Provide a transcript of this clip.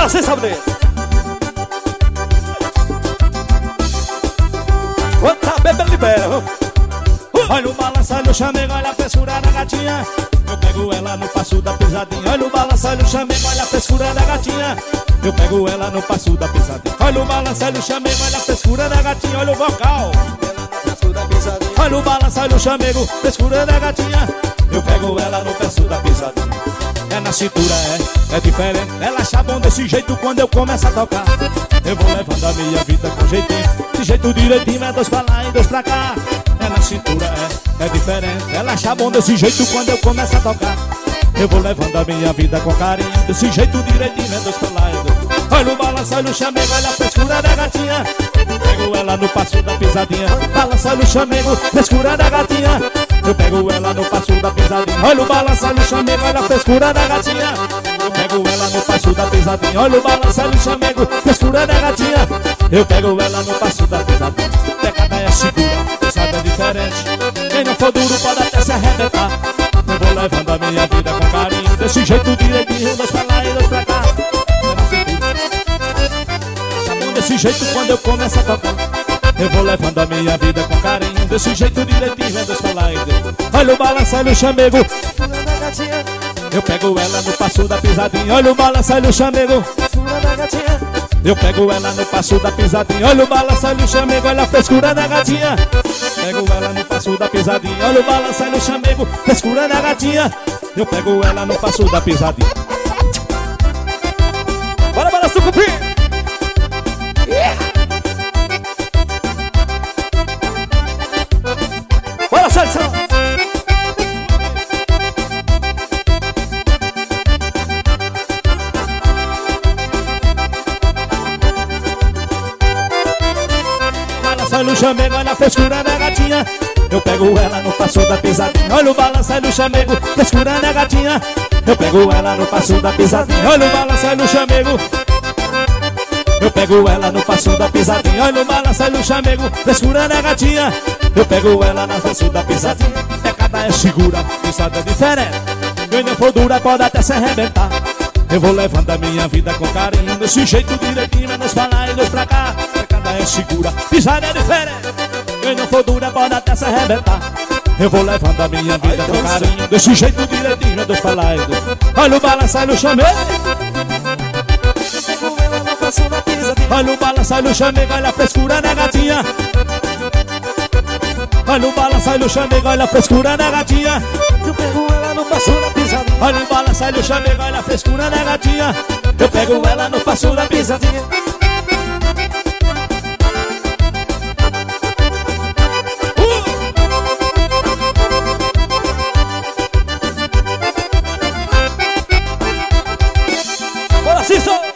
Bora sem saber. Quando tá bebendo, libera. Olha o balanço, olha o chamego, olha a frescura da gatinha. Eu pego ela no passo da pisadinha. Olha o balanço, olha o chamego, olha a frescura da gatinha. Eu pego ela no passo da pisadinha. Olha o balanço, olha o chamego, olha a frescura da gatinha. Olha o vocal. Olha o balanço, olha o chamego, frescura da gatinha. Eu pego ela no passo da pisadinha. É na cintura, é diferente. Ela acha bom desse jeito quando eu começo a tocar. Eu vou levando a minha vida com jeitinho. De jeito direitinho, é dois pra lá e dois pra cá. É na cintura, é diferente. Ela acha bom desse jeito quando eu começo a tocar. Eu vou levando a minha vida com carinho. Desse jeito direitinho, é dois pra lá e dois. Olha o balanço, olha o chamego, olha a frescura da gatinha. Pego ela no passo da pisadinha. Balanço, olha o chamego, frescura da gatinha. Eu pego ela no passo da pisadinha. Olha o balanço, olha o chamego, olha a frescura da gatinha. Eu pego ela no passo da pisadinha. Olha o balanço, olha o chamego, frescura da gatinha. Eu pego ela no passo da pisadinha. Pegada é segura, pisada é diferente. Quem não for duro pode até se arrebentar. Eu vou levando a minha vida com carinho. Desse jeito direitinho, dois pra lá e dois pra cá. Desse jeito quando eu começo a tocar. Eu vou levando a minha vida com carinho. Desse jeito direitinho, é dois pra lá e dois. Olha o balanço, olha o chamego. Eu pego ela no passo da pisadinha. Olha o balanço, olha o chamego. Eu pego ela no passo da pisadinha. Olha o balanço, olha o chamego, olha a frescura da gatinha. Pego ela no passo da pisadinha. Olha o balanço, olha o chamego, frescura da gatinha. Eu pego ela no passo da pisadinha. Bora, bora, sucupim. Bora, seleção. Olha o chamego, olha a frescura da gatinha. Eu pego ela no passo da pisadinha. Olha o balanço, olha o chamego, frescura da gatinha. Eu pego ela no passo da pisadinha. Olha o balanço, olha o chamego. Eu pego ela no passo da pisadinha. Olha o balanço, olha o chamego, frescura da gatinha. Eu pego ela no passo da pisadinha. Pecada é segura, pisada é diferente. Quem não for dura pode até se arrebentar. Eu vou levando a minha vida com carinho. Desse jeito direitinho, dois pra lá e dois pra cá. Pecada é segura, pisada é diferente. Quem não for dura pode até se arrebentar. Eu vou levando a minha vida com carinho. Desse jeito direitinho, dois pra lá e dois. Olha o balanço, olha o chamego. Olha o balanço, olha o chamego, olha a frescura da gatinha. Olha o balanço, olha o chamego, olha a frescura da gatinha. Eu pego ela no passo da pisadinha. Olha o balanço, olha o chamego, olha a frescura da gatinha. Eu pego ela no passo da pisadinha. Bora, Cícero!